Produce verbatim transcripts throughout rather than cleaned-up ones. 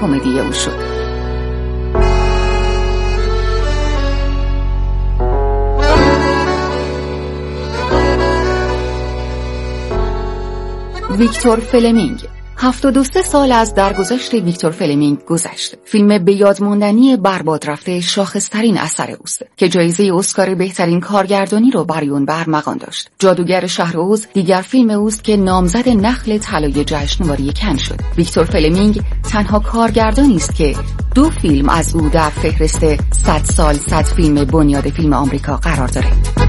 کمدی او شد. ویکتور فلمینگ. هفتاد و سه سال از درگذشت ویکتور فلمینگ گذشت. فیلم به یاد ماندنی برباد رفته شاخص‌ترین اثر اوست که جایزه اسکار بهترین کارگردانی رو برای اون برمغان داشت. جادوگر شهر اوز دیگر فیلم اوست که نامزد نخل طلای جشنواره کن شد. ویکتور فلمینگ تنها کارگردانی است که دو فیلم از او در فهرست صد سال صد فیلم بنیاد فیلم آمریکا قرار داره.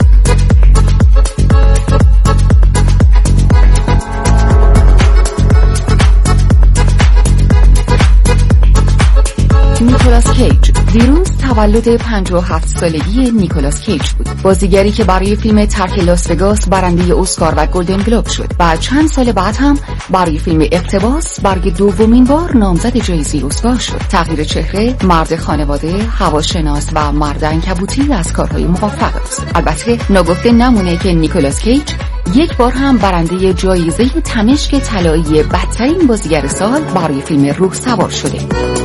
نیکولاس کیج. دیروز تولد پنجاه و هفت سالگی نیکولاس کیج بود. بازیگری که برای فیلم ترک لاس وگاس برنده اسکار و گلدن گلوب شد و چند سال بعد هم برای فیلم اقتباس برای دومین بار نامزد جایزه اسکار شد. تغییر چهره، مرد خانواده، هواشناس و مرد عنکبوتی از کارهای موفق است. البته ناگفته نمونه که نیکولاس کیج یک بار هم برنده جایزه تمشک طلایی بدترین بازیگر سال برای فیلم روح سوار شده.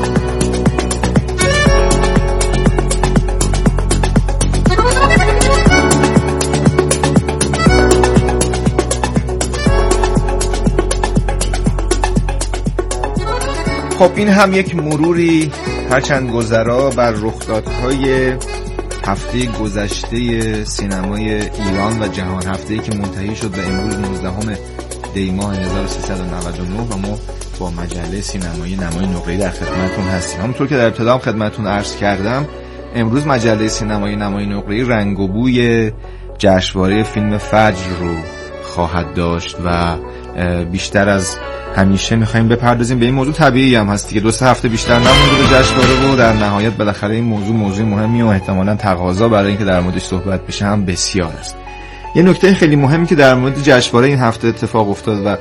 خب این هم یک مروری هرچند گذرا بر رخدادهای هفته گذشته سینمای ایران و جهان، هفته‌ای که منتهی شد و امروز نوزدهم دی ماه هزار و سیصد و نود و نه و ما با مجله سینمایی نمای نقره‌ای در خدمتتون هستیم. همونطور که در ابتدا خدمتتون عرض کردم، امروز مجله سینمایی نمای نقره‌ای رنگ و بوی جشنواره فیلم فجر رو خواهد داشت و بیشتر از همیشه میخوایم بپردازیم به این موضوع. طبیعی هم هست که دو سه هفته بیشتر نمونده به جشنواره و در نهایت بالاخره این موضوع موضوع مهمی و احتمالاً تقاضا برای اینکه در موردش صحبت بشه هم بسیار است. یه نکته خیلی مهمی که در مورد جشنواره این هفته اتفاق افتاد و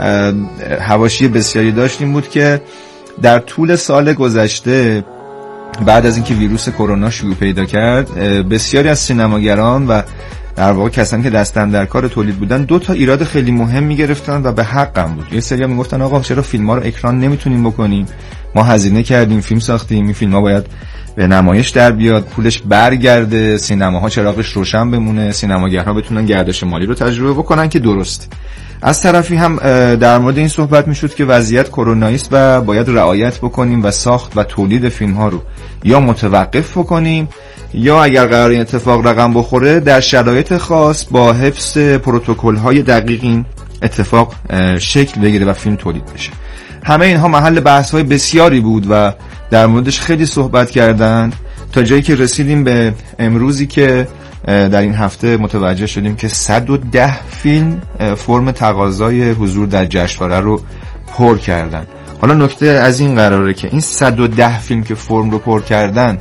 حواشی بسیاری داشتیم بود که در طول سال گذشته بعد از اینکه ویروس کرونا شیوع پیدا کرد، بسیاری از سینماگران و در واقع کسانی که دستن در کار تولید بودن دو تا ایراد خیلی مهم میگرفتن و به حقم بود. یه سری میگفتن آقا چرا فیلم‌ها رو اکران نمیتونیم بکنیم؟ ما هزینه کردیم، فیلم ساختیم، این فیلم‌ها باید به نمایش در بیاد، پولش برگرده، سینماها چراغش روشن بمونه، سینماگرها بتونن گردش مالی رو تجربه بکنن که درست. از طرفی هم در مورد این صحبت میشد که وضعیت کرونایی است و باید رعایت بکنیم و ساخت و تولید فیلم‌ها رو یا متوقف بکنیم یا اگر قرار این اتفاق رقم بخوره در شرایط خاص با حفظ پروتکل‌های دقیق این اتفاق شکل بگیره و فیلم تولید بشه. همه اینها محل بحث‌های بسیاری بود و در موردش خیلی صحبت کردند تا جایی که رسیدیم به امروزی که در این هفته متوجه شدیم که صد و ده فیلم فرم تقاضای حضور در جشنواره رو پر کردن. حالا نکته از این قراره که این صد و ده فیلم که فرم رو پر کردن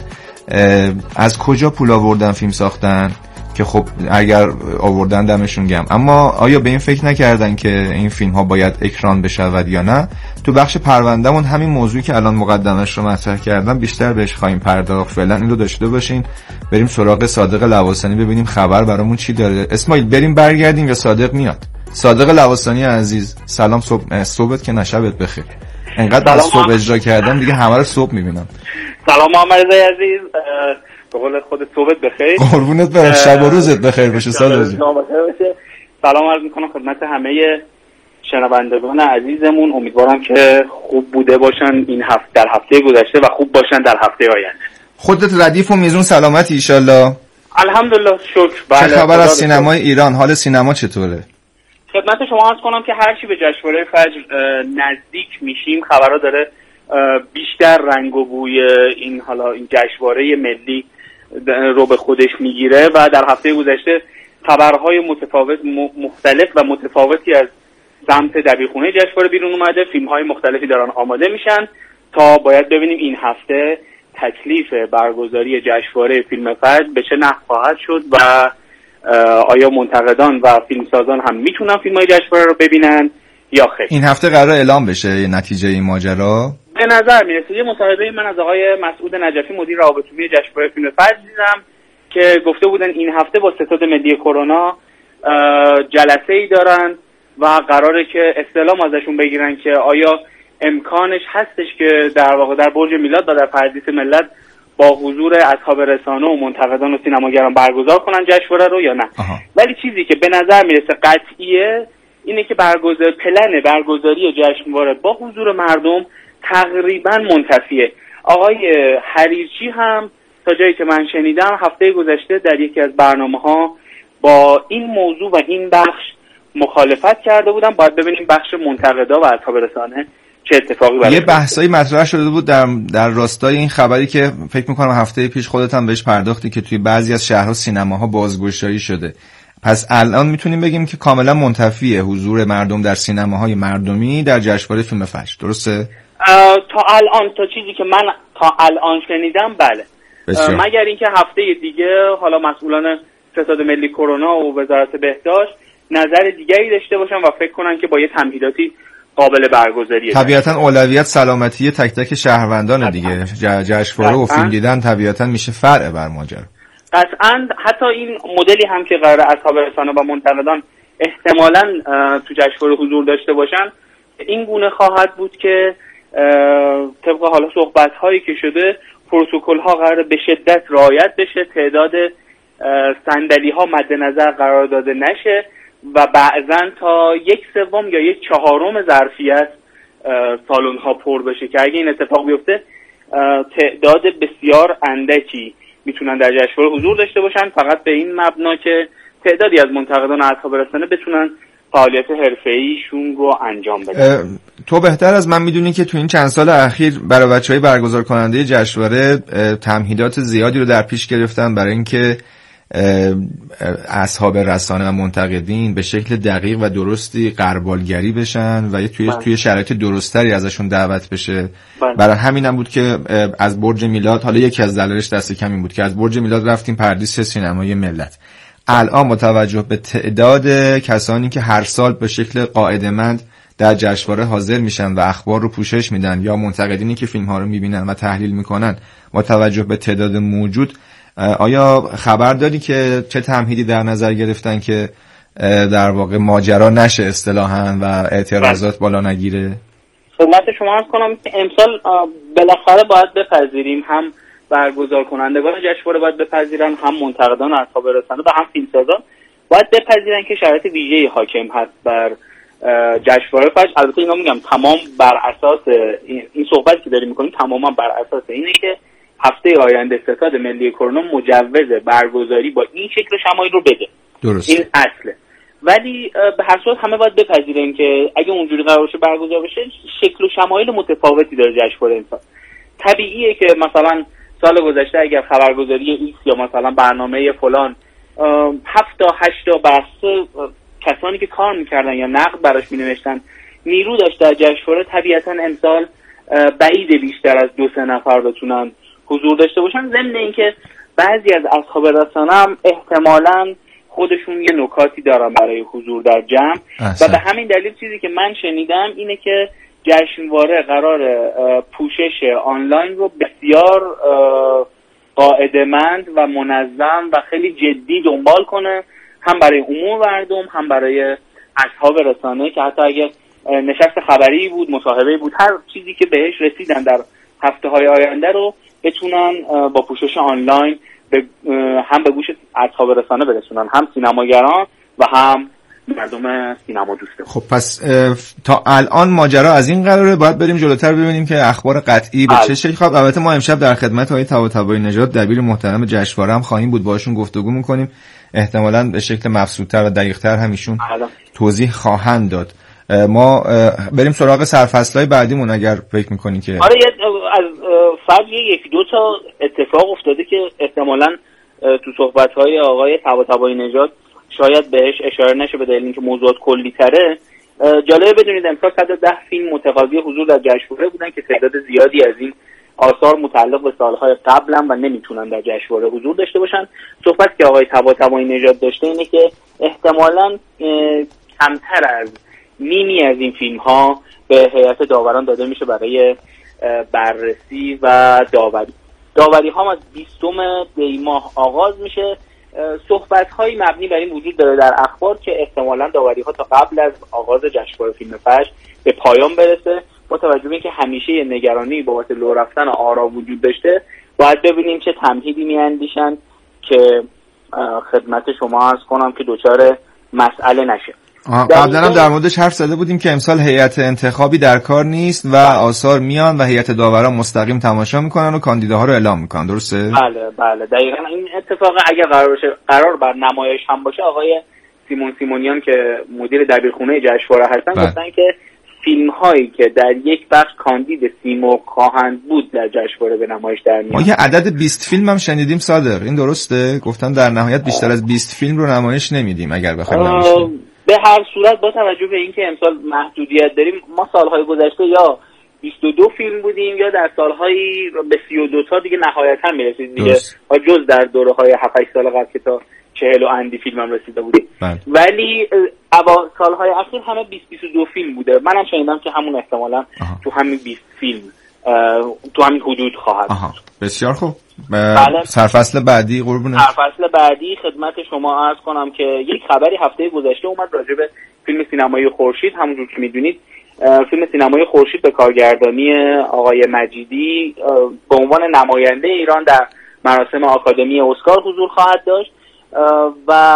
از کجا پول آوردن فیلم ساختن که خب اگر آوردن دمشون گرم، اما آیا به این فکر نکردن که این فیلم ها باید اکران بشود یا نه؟ تو بخش پروندهمون همین موضوعی که الان مقدمش رو مطرح کردم بیشتر بهش خواهیم پرداخت. فعلا این رو داشته باشین، بریم سراغ صادق لواسانی ببینیم خبر برامون چی داره. اسماعیل بریم برگردیم یا صادق میاد؟ صادق لواسانی عزیز سلام. صبح صبحت که نشبت بخیر. انقدر از صبح اجرا کردم دیگه همه رو صبح میبینم. سلام محمد رضا عزیز، به قول خودت صبحت بخیر. قربونت برم، شب و روزت بخیر باشه صادق جان. سلام عرض میکنم خدمت همه شنوندگان عزیزمون، امیدوارم که خوب بوده باشن این هفته در هفته گذشته و خوب باشن در هفته آینده. خودت ردیف و میزون سلامتی ان شاء الله. الحمدلله شکر. بله. چه خبر از سینمای ایران؟ حال سینما چطوره؟ خدمت شما عرض کنم که هر چی به جشنواره فجر نزدیک میشیم خبرها داره بیشتر رنگ و بوی این حالا این جشنواره ملی رو به خودش میگیره و در هفته گذشته خبرهای متفاوت مختلف و متفاوتی از سمت دبیرخونه جشنواره بیرون اومده. فیلم‌های مختلفی دارن آماده میشن تا باید ببینیم این هفته تکلیف برگزاری جشنواره فیلم فجر به چه نحو خواهد شد و آیا منتقدان و فیلمسازان هم میتونن فیلم‌های جشنواره رو ببینن یا خیر. این هفته قرار اعلام بشه نتیجه این ماجرا. به نظر میرسه یه مصاحبه من از آقای مسعود نجفی مدیر روابط عمومی جشنواره فیلم فجر دیدم که گفته بودن این هفته با ستاد ملی کرونا جلسه‌ای دارن و قراره که استعلام ازشون بگیرن که آیا امکانش هستش که در واقع در برج میلاد و در پردیس ملت با حضور اصحاب رسانه و منتقدان و سینماگران برگزار کنن جشنواره رو یا نه. آها. ولی چیزی که به نظر میرسه قطعیه اینه که برگزار پلن برگزاری جشنواره با حضور مردم تقریبا منتفیه. آقای حریرچی هم تا جایی که من شنیدم هفته گذشته در یکی از برنامه‌ها با این موضوع و این بخش مخالفت کرده بودن. باید ببینیم بخش منتقدا و اصحاب رسانه چه اتفاقی برای یه بحثایی مطرح شده بود در در راستای این خبری که فکر می‌کنم هفته پیش خودت هم بهش پرداختی که توی بعضی از شهرها سینماها بازگشایی شده. پس الان میتونیم بگیم که کاملا منتفیه حضور مردم در سینماهای مردمی در جشنواره فیلم فجر، درسته؟ تا الان تا چیزی که من تا الان شنیدم بله. مگر اینکه هفته دیگه حالا مسئولان فساد ملی کرونا و وزارت بهداشت نظر دیگری داشته باشن و فکر کنن که با یه تمهیداتی قابل برگزاریه. طبیعتا اولویت سلامتی تک تک شهروندان دیگه. جشنواره و فیلم دیدن طبیعتا میشه فرع بر ماجرا. قطعاً حتی این مدلی هم که قرار اصحاب رسانه و منتقدان احتمالاً تو جشنواره حضور داشته باشن این گونه خواهد بود که طبق حالا صحبت‌هایی که شده پروتکل‌ها قرار به شدت رعایت بشه، تعداد صندلی‌ها مد نظر قرار داده نشه و بعضاً تا یک سوم یا یک چهارم ظرفیت سالن‌ها پر بشه که اگه این اتفاق بیفته تعداد بسیار اندکی میتونن در جشنواره حضور داشته باشن، فقط به این مبنا که تعدادی از منتقدان و اصحاب رسانه بتونن فعالیت حرفه‌ایشون رو انجام بدن. تو بهتر از من میدونی که تو این چند سال اخیر برای بچهای برگزار کننده جشنواره تمهیدات زیادی رو در پیش گرفتن برای اینکه اصحاب رسانه و منتقدین به شکل دقیق و درستی غربالگری بشن و توی بله. توی شرایط درستری ازشون دعوت بشه. بله. برای همین هم بود که از برج میلاد، حالا یکی از دلایلش دست کم این بود که از برج میلاد رفتیم پردیس سینمای ملت. الان با توجه به تعداد کسانی که هر سال به شکل قاعده‌مند در جشنواره حاضر میشن و اخبار رو پوشش میدن یا منتقدینی که فیلم ها رو میبینن و تحلیل میکنن، با توجه به تعداد موجود آیا خبر داری که چه تمهیدی در نظر گرفتن که در واقع ماجرا نشه اصطلاحاً و اعتراضات بالا نگیره؟ خدمت شما عرض کنم که امسال بالاخره باید بپذیریم، هم برگزار کنندگان جشنواره باید بپذیرن، هم منتقدان اصحاب رسانه و هم فیلمسازان باید بپذیرن که شرایط ویژه‌ای حاکم هست بر جشنواره فجر. البته اینا میگم تمام بر اساس این صحبتی که داریم میکنیم تماما بر اساس اینه که هفته آینده ستاد ملی کرونا مجوز برگزاری با این شکل شمایل رو بده. درست. این اصله. ولی به هر صورت همه باید بپذیرن که اگه اونجوری قرار باشه برگزار بشه شکل و شمایل متفاوتی داره جشنواره امسال. طبیعیه که مثلا سال گذشته اگر خبرگزاری ایکس یا مثلا برنامه فلان هفت تا هشت تا بحث کسانی که کار میکردن یا نقد براش مینوشتن نیرو داشت در جشنواره، طبیعتا امسال بعید بیشتر از دو سه نفر بتونن حضور داشته باشن. ضمن اینکه بعضی از اصحاب رسانه هم احتمالاً خودشون یه نکاتی دارن برای حضور در جمع احسن. و به همین دلیل چیزی که من شنیدم اینه که جشنواره قرار پوشش آنلاین رو بسیار قاعده‌مند و منظم و خیلی جدی دنبال کنه، هم برای عموم مردم هم برای اصحاب رسانه که حتی اگه نشست خبری بود، مصاحبه بود، هر چیزی که بهش رسیدن در هفته‌های آینده رو بتونن با پوشش آنلاین به هم به گوش اصحاب رسانه برسونن، هم سینماگران و هم مردم سینما دوسته. خب پس تا الان ماجرا از این قراره، باید بریم جلوتر ببینیم که اخبار قطعی به چه شکل خواهد. البته ما امشب در خدمت آقای طباطبایی نژاد دبیر محترم جشنواره هم خواهیم بود، باهاشون گفتگو می‌کنیم، احتمالاً به شکل مفصول‌تر و دقیق‌تر هم ایشون توضیح خواهند داد. ما بریم سراغ سرفصل‌های بعدیمون اگر فکر می‌کنی که آره از فجر یک دو تا اتفاق افتاده که احتمالاً تو صحبت‌های آقای طباطبایی نژاد شاید بهش اشاره نشه به دلیل اینکه موضوعات کلی‌تره. جالبه بدونید امسال صد و ده فیلم متقاضی حضور در جشنواره بودن که تعداد زیادی از این آثار متعلق به سال‌های قبلن و نمیتونن در جشنواره حضور داشته باشن. صحبت که آقای طباطبایی نژاد داشته اینه که احتمالاً کمتر از نیمی از این فیلم‌ها به هیئت داوران داده میشه برای بررسی و داوری. داوری ها از بیستم دی ماه آغاز میشه. صحبت‌های مبنی بر این وجود داره در اخبار که احتمالاً داوری ها تا قبل از آغاز جشنواره فیلم فجر به پایان برسه با توجه به اینکه همیشه یه نگرانی بابت لو رفتن آرا وجود داشته، باید ببینیم چه تمهیدی میاندیشن که خدمت شما عرض کنم که دچار مسئله نشه. قبلا هم در موردش حرف زده بودیم که امسال هیئت انتخابی در کار نیست و آثار میان و هیئت داوران مستقیم تماشا میکنن و کاندیداها رو اعلام میکنن، درسته؟ بله بله دقیقاً این اتفاق اگه قرار باشه قرار بر نمایش هم باشه، آقای سیمون سیمونیان که مدیر دبیرخونه جشنواره هستن بله. گفتن که فیلم هایی که در یک بخش کاندید سیمرغ خواهند بود در جشنواره به نمایش در میان. ما یه عدد بیست فیلم هم شنیدیم صادق، این درسته؟ گفتن در نهایت بیشتر از بیست فیلم رو نمایش نمیدیم اگر بخوایم نمایش بدیم. به هر صورت با توجه به اینکه امسال محدودیت داریم، ما سالهای گذشته یا بیست و دو فیلم بودیم یا در سالهای به سی و دو تا دیگه نهایتا میرسید دیگه، جز در دوره‌های هفت هشت سال قبل که تا چهل و اندی فیلم هم رسیده بودیم. بله. ولی اوا سالهای اخیر همه بیست بیست و دو فیلم بوده. منم شنیدم که همون احتمالاً تو همین بیست فیلم تو همین حدود خواهد. آها. بسیار خوب. بله. سرفصل بعدی قربونه. سرفصل بعدی خدمت شما عرض کنم که یک خبری هفته گذشته اومد راجع به فیلم سینمایی خورشید. همونجور که میدونید فیلم سینمایی خورشید به کارگردانی آقای مجیدی به عنوان نماینده ایران در مراسم آکادمی اسکار حضور خواهد داشت و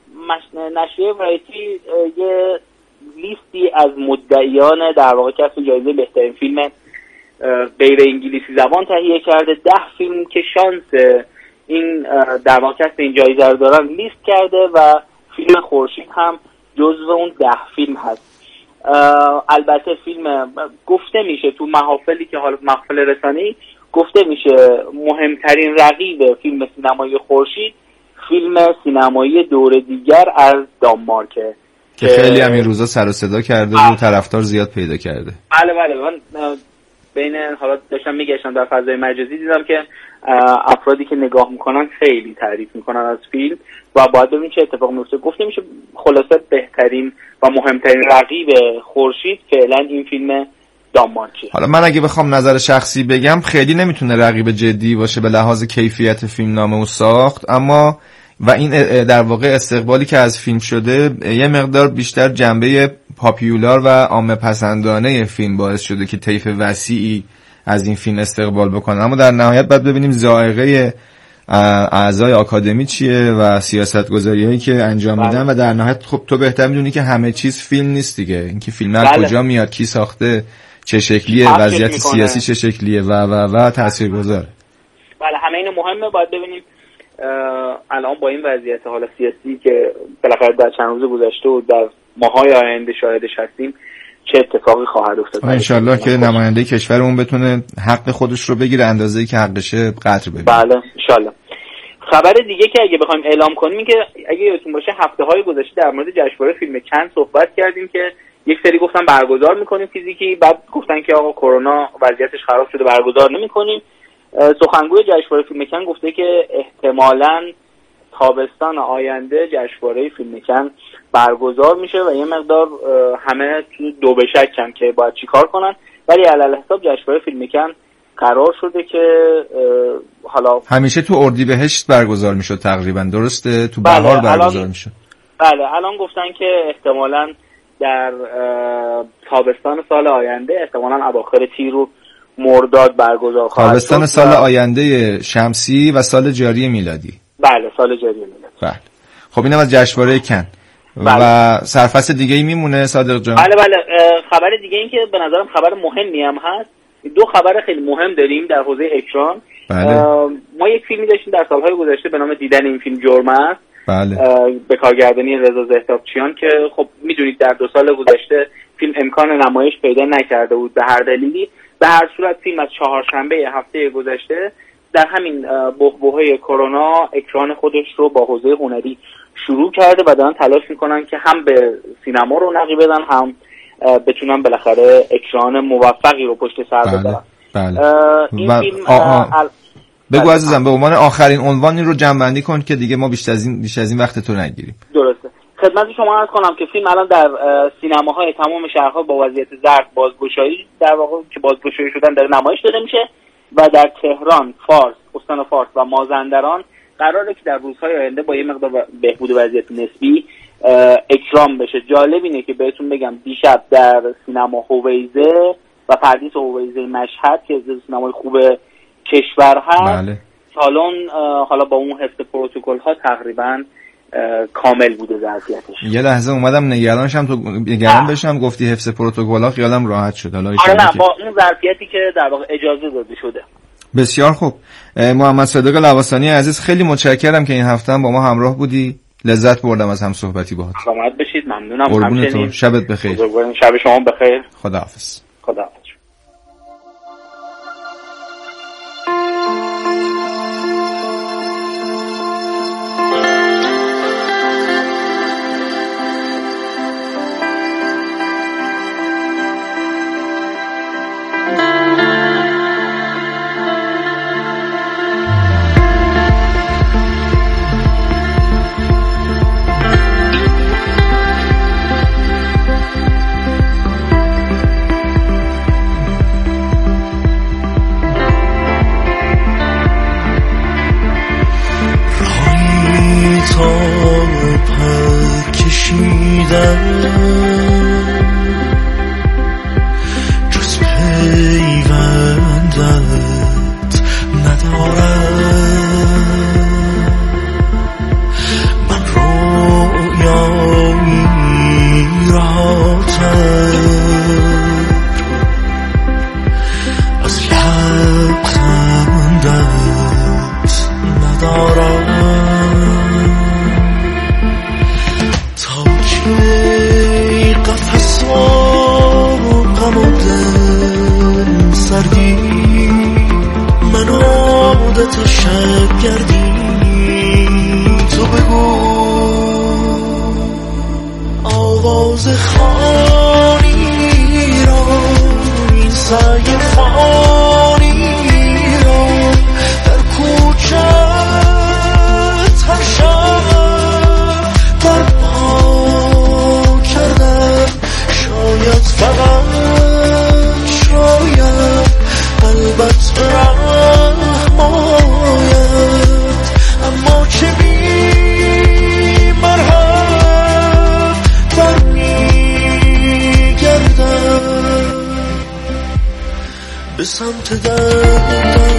نشریه ورایتی یه لیستی از مدعیان در واقع کسب جایزه بهترین فیلم غیر انگلیسی زبان تهیه کرده. ده فیلم که شانس این در واقع کسب این جایزه رو دارن لیست کرده و فیلم خورشید هم جزو اون ده فیلم هست. البته فیلم گفته میشه تو محافلی که حالا محفل رسانه‌ای گفته میشه مهمترین رقیب فیلم سینمایی خورشید فیلم سینمایی دور دیگر از دانمارکه که خیلی هم این روزا سر و صدا کرده و طرفدار زیاد پیدا کرده. بله بله من بین حالا داشتم میگشتم در فضای مجازی دیدم که افرادی که نگاه میکنن خیلی تعریف میکنن از فیلم و باید ببینیم چه اتفاق میفته. گفته میشه خلاصه بهترین و مهمترین رقیب خورشید فعلا این فیلم دانمارکیه. حالا من اگه بخوام نظر شخصی بگم خیلی نمیتونه رقیب جدی باشه به لحاظ کیفیت فیلمنامه و ساخت، اما و این در واقع استقبالی که از فیلم شده یه مقدار بیشتر جنبه پاپیولار و عامه پسندانه فیلم باعث شده که طیف وسیعی از این فیلم استقبال بکنه. اما در نهایت باید ببینیم ذائقه اعضای آکادمی چیه و سیاست‌گذاری‌هایی که انجام میدن و در نهایت خب تو بهتر میدونی که همه چیز فیلم نیست دیگه، اینکه فیلم از بله. کجا میاد، کی ساخته، چه شکلیه، وضعیت سیاسی چه شکلیه و و و تاثیرگذاره. بله همه این مهمه. باید ببینیم الان با این وضعیت حالا سیاسی که بالاخره در چند روز گذشته و در ماهای آینده شاهدش هستیم چه اتفاقی خواهد افتاد. انشالله که نماینده کشورمون بتونه حق خودش رو بگیره اندازه‌ای که حقشه قدر ببینه. بله انشالله. خبر دیگه که اگه بخوایم اعلام کنیم این که اگه یادتون باشه هفته‌های گذشته در مورد جشنواره فیلم کن صحبت کردیم که یک سری گفتن برگزار می‌کنیم فیزیکی، بعد گفتن که آقا کرونا وضعیتش خراب شده برگزار نمی‌کنیم. سخنگوی جشنواره فیلم کن گفته که احتمالاً تابستان آینده جشنواره فیلم کن برگزار میشه و یه مقدار همه تو دو به شکن که باید چیکار کنن، ولی علی حساب جشنواره فیلم کن قرار شده که حالا همیشه تو اردیبهشت برگزار میشد تقریبا، درسته؟ تو بهار بله، برگزار میشد. بله الان گفتن که احتمالاً در تابستان سال آینده احتمالاً اواخر تیر و مرداد برگزار خواهد شد. تابستان سال و... آینده شمسی و سال جاری میلادی. بله سال جاری میلادی. بله. خب اینم از جشنواره کن. بله. و سرفصل دیگه ای میمونه صادق جان؟ بله بله خبر دیگه این که به نظرم خبر مهمی هم هست. دو خبر خیلی مهم داریم در حوزه اکران. بله. ما یک فیلمی داشتیم در سالهای گذشته به نام دیدن این فیلم جرم است. بله. به کارگردانی رضا زهتابچیان که خب میدونید در دو سال گذشته فیلم امکان نمایش پیدا نکرده بود به هر دلیلی. به هر صورت فیلم از چهارشنبه هفته گذشته در همین بحبوحه کرونا اکران خودش رو با حوزه هنری شروع کرده و دارن تلاش میکنن که هم به سینما رو نقی بدن هم بتونن بالاخره اکران موفقی رو پشت سر بذارن. بله. این و... فیلم آه آه. ال... بگو عزیزم به عنوان آخرین عنوان این رو جمع‌بندی کن که دیگه ما بیشتر از این بیشتر از این وقت تو نگیریم. درسته. خدمت شما عرض کنم که فیلم الان در سینماهای تمام شهرها با وضعیت زرد بازگشایی در واقع که بازگشایی شدن داره نمایش داده میشه و در تهران، فارس، استان فارس و مازندران قراره که در روزهای آینده با یه مقدار بهبود وضعیت نسبی اکرام بشه. جالب اینه که بهتون بگم دیشب در سینما هویزه و پردیس اویزه مشهد که از سینمای خوب کشور هست. بله. سالن حالا با اون حفظ پروتکل ها تقریبا کامل بوده ظرفیتش. یه لحظه اومدم نگرانشم تو نگران بشم، گفتی حفظ پروتکل ها، خیالم راحت شد. حالا آره نه، با اون ظرفیتی که در واقع اجازه داده شده. بسیار خوب. محمد صادق لواسانی عزیز، خیلی متشکرم که این هفته هم با ما همراه بودی. لذت بردم از هم صحبتی باهات. سلامت بشید. ممنونم. قربونتون. شبت بخیر. شب شما بخیر. خداحافظ. خداحافظ. جز پیوندت ندارم، من رویایی راتر از لبخندت ندارم. تا کی قفص و غم و دل سردی، من عادت شب گردی. تو بگو آواز خانی را، این سعی فانی را در کوچت هر شب برپا کردم. شاید فقط شاید قلبت برحم آید، اما چه بی مرهم برمیگردم به سمت دردم.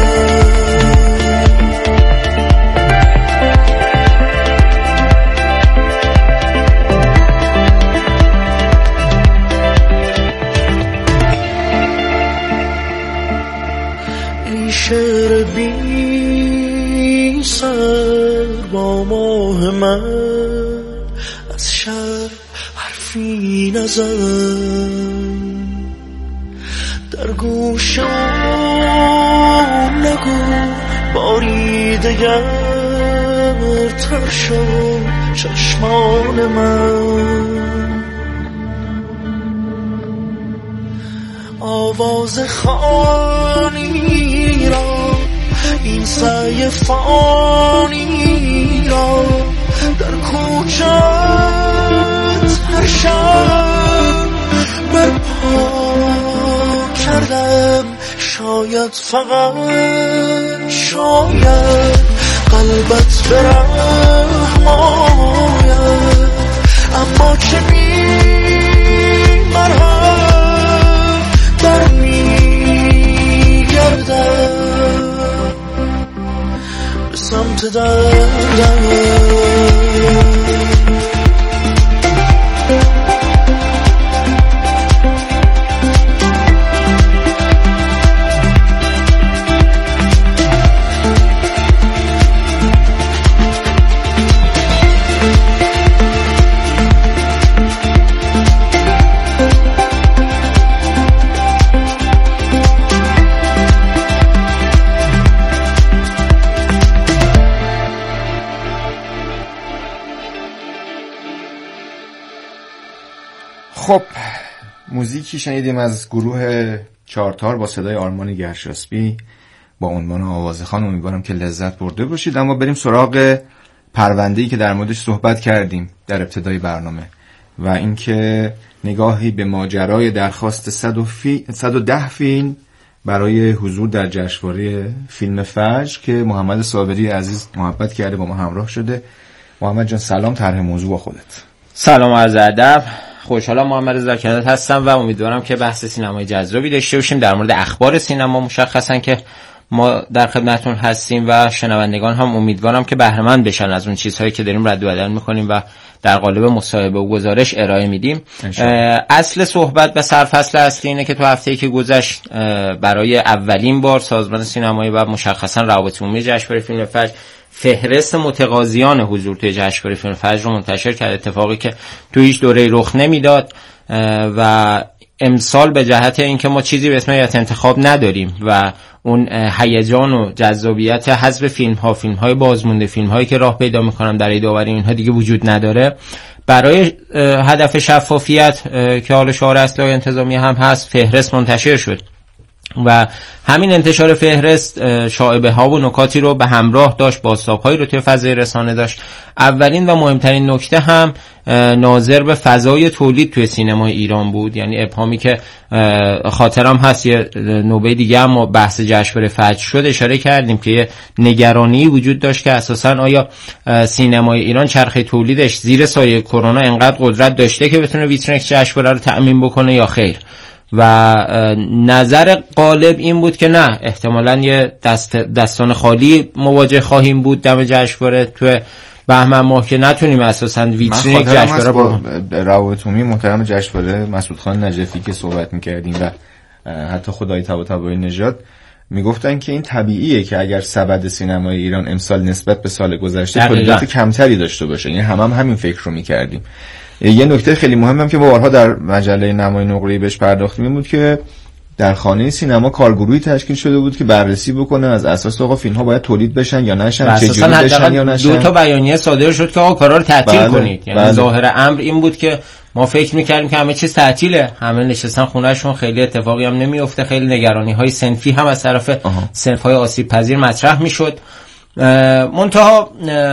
شعر بی سر با ماه من، از شب حرفی نزن، در گوشم نگو باری دگر تر شد چشمان من. آواز خانی را، این سعی فانی را در کوچت هر شب برپا کردم. شاید فقط شاید قلبت برحم آید، اما چه بی مرهم برمیگردم به سمت دردم. خب موزیکی شنیدیم از گروه چارتار با صدای آرمان گرشاسبی با عنوان آوازخوان. امیدوارم که لذت برده باشید. اما بریم سراغ پرونده‌ای که در موردش صحبت کردیم در ابتدای برنامه و اینکه نگاهی به ماجرای درخواست صد و ده فیلم برای حضور در جشنواره فیلم فجر که محمد صابری عزیز محبت کرده با ما همراه شده. محمد جان سلام، طرح موضوع با خودت. سلام عرض ادب خوشحالم محمد رضا کنارت هستم و امیدوارم که بحث سینمای جذابی داشته باشیم در مورد اخبار سینما، مشخصا که ما در خدمتتون هستیم و شنوندگان هم امیدوارم که بهره مند بشن از اون چیزهایی که داریم رد و بدل می‌کنیم و در قالب مصاحبه و گزارش ارائه میدیم. اصل صحبت و سرفصل اصلی اینه که تو هفته‌ای که گذشت برای اولین بار سازمان سینمایی و مشخصا روابط عمومی جشنواره فیلم فجر فهرست متقاضیان حضور توی جشنواره فیلم فجر رو منتشر کرد، اتفاقی که تو هیچ دوره رخ نمیداد و امسال به جهت اینکه ما چیزی به اسم هیئت انتخاب نداریم و اون هیجان و جذابیت حذف فیلم ها، فیلم های بازمونده، فیلم هایی که راه پیدا میکنن برای داوری اینها دیگه وجود نداره، برای هدف شفافیت که حالا شعار اصلی انتظامی هم هست فهرست منتشر شد و همین انتشار فهرست شایبه ها و نکاتی رو به همراه داشت، بازتاب هایی رو توی فضای رسانه داشت. اولین و مهمترین نکته هم ناظر به فضای تولید توی سینمای ایران بود، یعنی ابهامی که خاطرم هست یه نوبه دیگه هم بحث جشنواره فجر شد اشاره کردیم که یه نگرانی وجود داشت که اساساً آیا سینمای ایران چرخه تولیدش زیر سایه کرونا انقدر قدرت داشته که بتونه ویترین جشنواره رو تأمین بکنه یا خیر. و نظر غالب این بود که نه، احتمالاً یه دست دستان خالی مواجه خواهیم بود دم جشنواره تو بهمن ماه که نتونیم اساساً ویترین یک جشنواره با روابط عمومی محترم جشنواره مسعود خان نجفی که صحبت می‌کردیم و حتی خدای طباطبایی نژاد میگفتن که این طبیعیه که اگر سبد سینمای ایران امسال نسبت به سال گذشته تولیدات کمتری داشته باشه، یعنی هم هم همین فکر رو می‌کردیم. یه نکته خیلی مهمم که بارها در مجله نمای نقره‌ای بهش پرداختیم این بود که در خانه سینما کارگروهی تشکیل شده بود که بررسی بکنه از اساس آقا فیلم‌ها باید تولید بشن یا نشن، چجوری بشن یا نشن. دو تا بیانیه صادر شد که آقا کارا رو تعطیل بله، کنید، یعنی بله. ظاهر امر این بود که ما فکر می‌کردیم که همه چیز تعطیله، همه نشستن خونه‌شون، خیلی اتفاقی هم نمی‌افته، خیلی نگرانی‌های صنفی هم از طرف صنف‌های آسیب‌پذیر مطرح می‌شد. منتها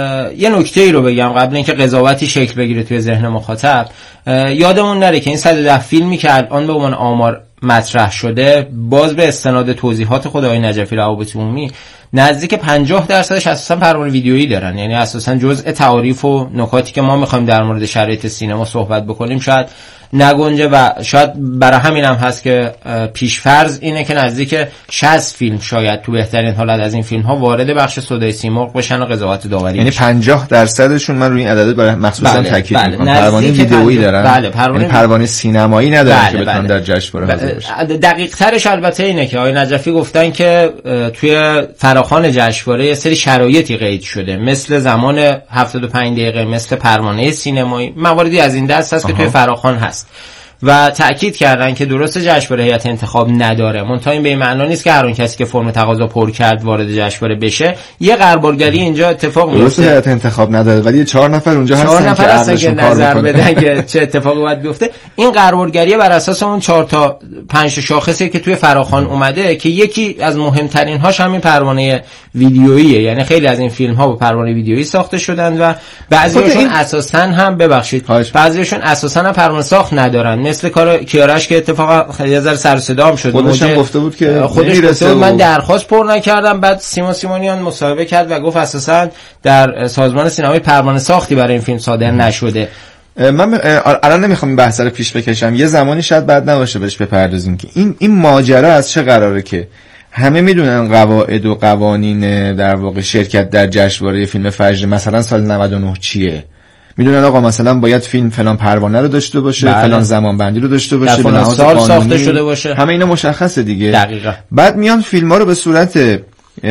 یه نکته ای رو بگم قبل اینکه قضاوتی شکل بگیره توی ذهن مخاطب، یادمون نره که این صد و ده فیلمی که الان به عنوان آمار مطرح شده باز به استناد توضیحات خود آقای نجفی روابط عمومی نزدیک پنجاه درصدش اساسا پروانه ویدیویی دارن، یعنی اساسا جزء تعاریف و نکاتی که ما میخوایم در مورد شرایط سینما صحبت بکنیم شاید نگنجه و شاید برای همین هم هست که پیشفرض اینه که نزدیک شصت فیلم شاید تو بهترین حالت از این فیلم ها وارد بخش سودای سیمرغ بشن و قضاوت داوری، یعنی پنجاه درصدشون من روی این عدد برای مخصوصا بله، تاکید بله، میکنم پروانه ویدئویی دارن، بله، پروانه, یعنی پروانه سینمایی ندارن بله، که بتونن بله. در جشنواره حاضر بشن. دقیق ترش البته اینه که آقای نجفی گفتن که توی فراخوان جشنواره یه سری شرایطی قید شده، مثل زمان هفتاد و پنج دقیقه، مثل پروانه سینمایی، مواردی از این دست هست آها. که توی فراخوان هست و تأکید کردن که درست جشنواره هیئت انتخاب نداره، منتها این به این معنا نیست که هر اون کسی که فرم تقاضا پر کرد وارد جشنواره بشه. یه قربالگری اینجا اتفاق میفته، درست هیئت انتخاب نداره ولی چهار نفر اونجا هستن چهار نفر که هستن که نظر بدن که چه اتفاقی باید بیفته. این قربالگری بر اساس اون چهار تا پنج شاخصی که توی فراخوان اومده که یکی از مهمترین هاش همین پروانه ویدیوییه، یعنی خیلی از این فیلم ها با پروانه ویدیویی ساخته شدن و بعضیاشون این... اساسا هم ببخشید بعضیاشون اساسا هم پروانه ساخت ندارن، مثل کار کیارش که اتفاقا خیلی از سر و صدا هم شد، خودش هم گفته بود که خودش گفته بود من درخواست پر نکردم، بعد سیما سیمونیان مصاحبه کرد و گفت اساسا در سازمان سینمایی پروانه ساختی برای این فیلم صادر نشده. من الان نمیخوام این بحث رو پیش بکشم، یه زمانی شاید بعد نباشه بهش بپردازیم که این این ماجرا از چه قراره که همه میدونن قواعد و قوانین در واقع شرکت در جشنواره فیلم فجر مثلا سال نود و نه چیه، میدونن آقا مثلا باید فیلم فلان پروانه رو داشته باشه، بله. فلان زمان بندی رو داشته باشه، فلان سال ساخته شده باشه، همه اینا مشخصه دیگه. دقیقاً. بعد میان فیلم‌ها رو به صورت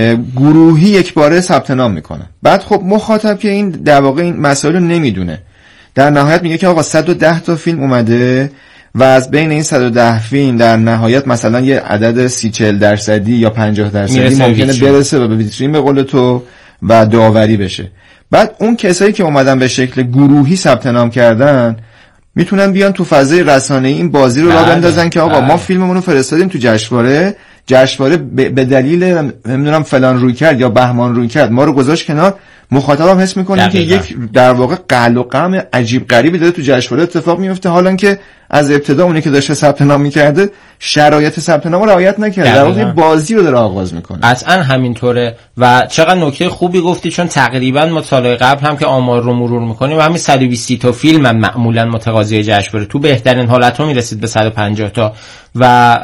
گروهی یک باره ثبت نام میکنن، بعد خب مخاطب که این در واقع این مسائل رو نمیدونه، در نهایت میگه که آقا صد و ده تا فیلم اومده و از بین این صد و ده فیلم در نهایت مثلا یه عدد سی چهل درصدی یا پنجاه درصدی ممکنه برسه و به ویترین به قول تو و داوری بشه. بعد اون کسایی که اومدن به شکل گروهی ثبت نام کردن میتونن بیان تو فضای رسانه‌ای این بازی رو راه بندازن که آقا ما فیلممون رو فرستادیم تو جشنواره، جشنواره به دلیل نمیدونم فلان روی کرد یا بهمان روی کرد ما رو گذاشت کنار، مخاطبم حس میکنه که یک در واقع قل و قم عجیب غریبی داره تو جشنواره اتفاق میفته، حالا که از ابتدا اونی که داشته ثبت نام می‌کرده شرایط ثبت نام رو رعایت نکرده، در واقع بازی رو داره آغاز میکنه. اصلا همینطوره و چقدر نکته خوبی گفتی، چون تقریبا ما سالهای قبل هم که آمار رو مرور میکنیم و همین صد و بیست تا فیلم هم معمولا متقاضی جشنواره، تو بهترین حالت ها میرسید به صد و پنجاه تا و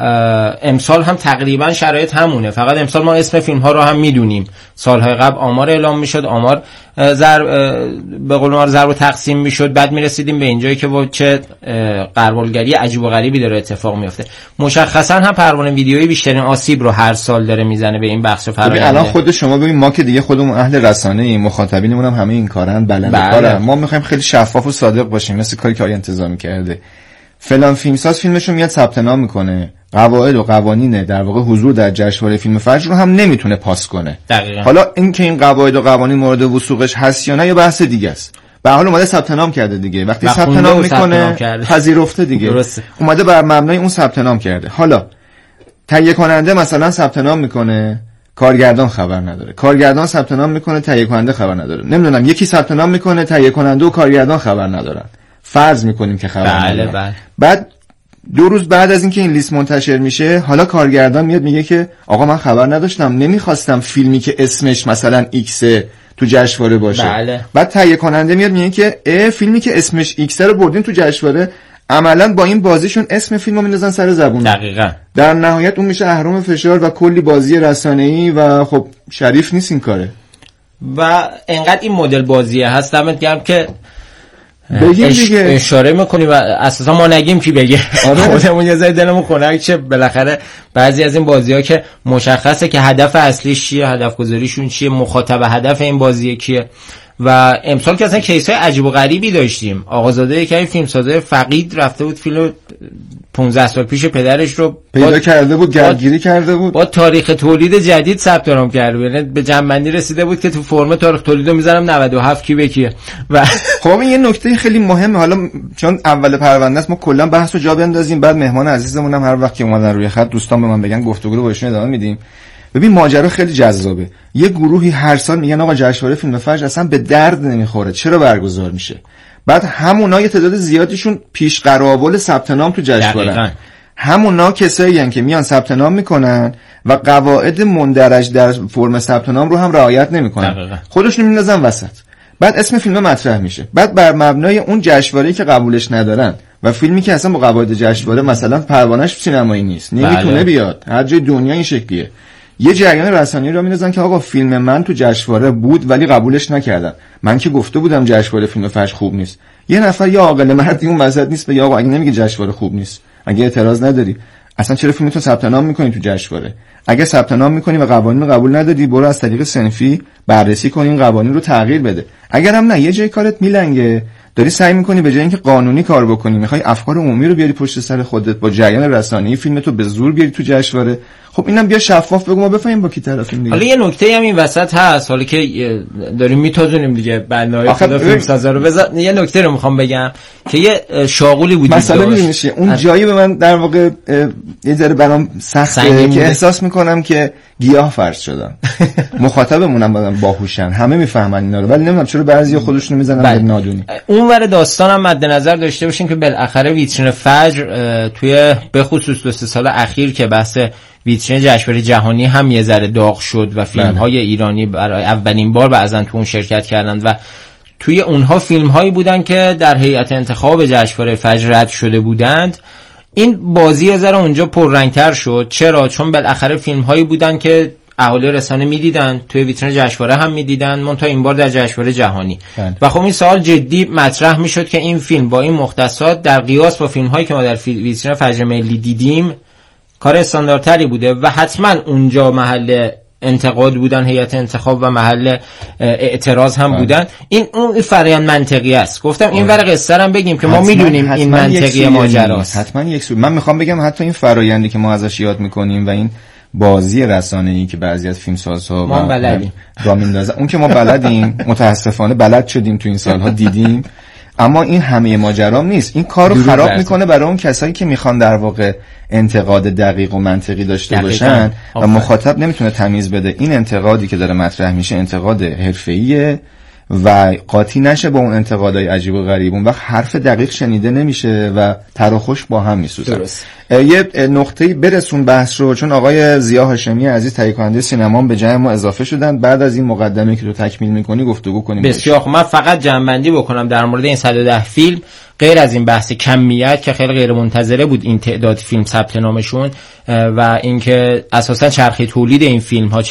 امسال هم تقریبا شرایط همونه، فقط امسال ما اسم فیلم ها رو هم میدونیم. سالهای قبل آمار اعلام میشد، آمار ضرب به قول ما ضرب و تقسیم میشد، بعد میرسیدیم به اینجایی که با چه غربالگری عجیب و غریبی داره اتفاق میفته. مشخصا هم پروانه ویدیویی بیشترین آسیب رو هر سال داره میزنه به این بخش فرآیند. الان خود شما ببین، ما که دیگه خودمون اهل رسانه ایم، مخاطبینمون هم همه این کارن، بلند کارن، ما میخوایم خیلی شفاف و صادق باشیم، مثل کاری که آری انتظامی کرده. فلان فیلمساز فیلمشو میاد ثبت نام میکنه، قواعد و قوانین در واقع حضور در جشنواره فیلم فجر رو هم نمیتونه پاس کنه. دقیقاً. حالا این که این قواعد و قوانین مورد وثوقش هست یا نه یه بحث دیگه است. به هر حال اومده ثبت نام کرده دیگه، وقتی ثبت نام میکنه پذیرفته دیگه. درسته. اومده بر مبنای اون ثبت نام کرده. حالا تهیه کننده مثلا ثبت نام میکنه، کارگردان خبر نداره، کارگردان ثبت نام میکنه، تهیه کننده خبر نداره، نمیدونم یکی ثبت نام میکنه، تهیه کننده و کارگردان خبر ندارن، فرض میکنیم که خبر بله ندارن. بله. بعد دو روز بعد از اینکه این لیست منتشر میشه، حالا کارگردان میاد میگه که آقا من خبر نداشتم، نمیخواستم فیلمی که اسمش مثلا ایکس تو جشنواره باشه. بله. بعد تهیه کننده میاد میگه که اه فیلمی که اسمش ایکس رو بردین تو جشنواره، عملاً با این بازیشون اسم فیلمو میندازن سر زبون. دقیقاً. در نهایت اون میشه اهرام فشار و کلی بازی رسانه‌ای و خب شریف نیست این کاره. و انقدر این مدل بازیه هست دمت گرم که بگیم اش... دیگه اشاره میکنی و اساسا ما نگیم کی بگه. آره. خودمون یه ذره دلمون خنک چه بالاخره بعضی از این بازی‌ها که مشخصه که هدف اصلیش چیه، هدف گذاریشون چیه، مخاطب هدف این بازی کیه. و امسال که اصلا کیس‌های عجیب و غریبی داشتیم. آقازاده یک این فیلمساز فقید رفته بود فیلم پانزده سال پیش پدرش رو پیدا با... کرده بود، گردگیری کرده بود، با تاریخ تولید جدید ثبت نام کرده، یعنی به جنبندی رسیده بود که تو فرم تاریخ تولید رو میذارم نود و هفت کی به کیه. و خب این یه نکته خیلی مهمه، حالا چون اول پرونده است ما کلا بحث رو جا بندازیم، بعد مهمان عزیزمون هم هر وقت که اومدن روی خط دوستان به من بگن گفتگو رو باشون ادامه میدیم. ببین ماجرا خیلی جذابه. یه گروهی هر سال میگن آقا جشنواره فیلم فجر اصلا به درد نمیخوره، چرا برگزار میشه؟ بعد همونا یه تعداد زیادیشون پیش قراول ثبت نام تو جشنواره، همونا کسایی هستن که میان ثبت نام میکنن و قواعد مندرج در فرم ثبت نام رو هم رعایت نمیکنن، خودشون میندازن وسط. بعد اسم فیلم مطرح میشه، بعد بر مبنای اون جشنواره‌ای که قبولش ندارن و فیلمی که اصلا با قواعد جشنواره مثلا پروانه‌اش سینمایی نیست، نمیتونه بله. بیاد، هر جای دنیا این شکلیه، یه جریان رسانه‌ای را می‌ندازن که آقا فیلم من تو جشنواره بود ولی قبولش نکردن، من که گفته بودم جشنواره فیلم فجر خوب نیست. یه نفر یا عاقل مردی اون وسط نیست بگه آقا اگه نمیگه جشنواره خوب نیست، اگه اعتراض نداری اصلا چرا فیلمتو ثبت نام می‌کنی تو جشنواره؟ اگه ثبت نام می‌کنی و قوانین رو قبول نداری، برو از طریق صنفی بررسی کن این قوانین رو تغییر بده. اگر هم نه یه جای کارت میلنگه، داری سعی می‌کنی به جای اینکه قانونی کار بکنی می‌خوای افکار عمومی رو بیاری پشت سر خودت، با جریان رسانه‌ای فیلمتو به زور بیاری تو جشنواره. خب اینم بیا شفاف بگو ما بفهمیم با کی طرفیم دیگه. حالا یه نکته هم این وسط هست، حالا که داریم میتازونیم دیگه بنای خدا فیلم سازا رو بذار، یه نکته رو میخوام بگم که یه شاغولی بود مثلا می‌بینی اون از... جایی به من در واقع یه ذره برام سخته که احساس میکنم که گیاه فرض شدم. مخاطبمونم بودن باهوشن، همه میفهمن اینا رو، ولی نمیدونم چرا بعضیا خودشونو میزنن به نادونی. اونور داستانم مد نظر داشته باشین که بالاخره ویترین فجر توی به خصوص دو سه سال اخیر که بحث ویترین جشنواره جهانی هم یه ذره داغ شد و فیلم‌های ایرانی برای اولین بار بعضن تو اون شرکت کردند و توی اونها فیلم‌هایی بودن که در هیئت انتخاب جشنواره فجر رد شده بودند. این بازی یه ذره اونجا پررنگ‌تر شد. چرا؟ چون بالاخره فیلم‌هایی بودن که اهالی رسانه می‌دیدن، توی ویترین جشنواره هم می‌دیدن، منتها این بار در جشنواره جهانی. بند. و خب این سوال جدی مطرح می‌شد که این فیلم با این مختصات در قیاس با فیلم‌هایی که ما در ویترین فجر ملی دیدیم کار استانداردتری بوده و حتما اونجا محل انتقاد بودن هیئت انتخاب و محل اعتراض هم بودن. این اون فرآیند منطقی است. گفتم این ور قصه هم بگیم که ما میدونیم این منطقی ماجراست. حتما یک سو. من میخوام بگم حتی این فرآیندی که ما ازش یاد میکنیم و این بازی رسانه‌ای که بعضی از فیلمسازها ما بلدیم را میندازن، اون که ما بلدیم، متاسفانه بلد شدیم تو این سالها دیدیم، اما این همه ماجرام نیست. این کارو خراب میکنه برای اون کسایی که میخوان در واقع انتقاد دقیق و منطقی داشته باشن و مخاطب نمیتونه تمیز بده این انتقادی که داره مطرح میشه انتقاد حرفه‌ایه و قاطی نشه با اون انتقادهای عجیب و غریب، اون وقت حرف دقیق شنیده نمیشه و تراخوش با هم میسوزن. یه نقطه‌ای برسون بحث رو، چون آقای ضیا هاشمی عزیز تهیه کننده سینما به جمع ما اضافه شدن. بعد از این مقدمه که تو تکمیل میکنی گفتگو کنیم. بسیار خوب. من فقط جمع‌بندی بکنم در مورد این صد و ده فیلم، غیر از این بحث کمیت که خیلی غیر منتظره بود این تعداد فیلم ثبت نامشون و اینکه اساسا چرخه تولید این فیلم ها